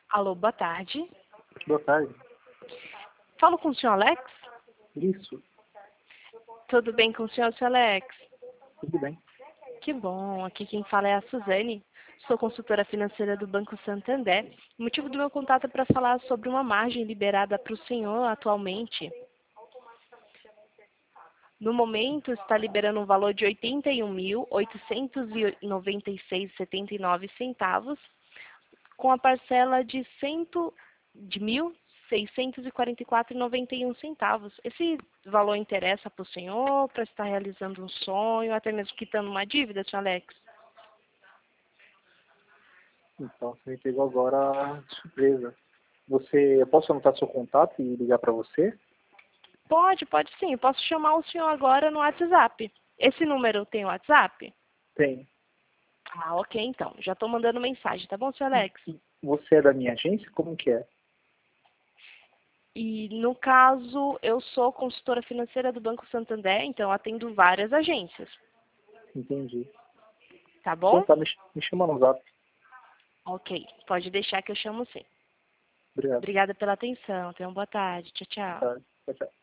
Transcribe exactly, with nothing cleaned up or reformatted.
Alô, boa tarde. Boa tarde. Falo com o senhor Alex? Isso, Tudo bem com o senhor, senhor Alex? tudo bem. Que bom. Aqui quem fala é a Suzane. Sou consultora financeira do Banco Santander. O motivo do meu contato é para falar sobre uma margem liberada para o senhor atualmente. No momento, está liberando um valor de oitenta e um mil, oitocentos e noventa e seis vírgula setenta e nove centavos, com a parcela de, cento, de mil seiscentos e quarenta e quatro vírgula noventa e um centavos. Esse valor interessa para o senhor, para estar realizando um sonho, até mesmo quitando uma dívida, senhor Alex? Então, você me pegou agora de surpresa. Você, eu posso anotar seu contato e ligar para você? Pode, pode sim. Eu posso chamar o senhor agora no WhatsApp. Esse número tem WhatsApp? Tem. Ah, ok, então. Já estou mandando mensagem, tá bom, senhor Alex? Você é da minha agência? Como que é? E, no caso, eu sou consultora financeira do Banco Santander, então atendo várias agências. Entendi. Tá Então bom? tá, me, ch- me chama no zap. Ok, pode deixar que eu chamo sim. Obrigado. Obrigada pela atenção. Tenha uma boa tarde. Tchau, tchau. Tá, tchau, tchau.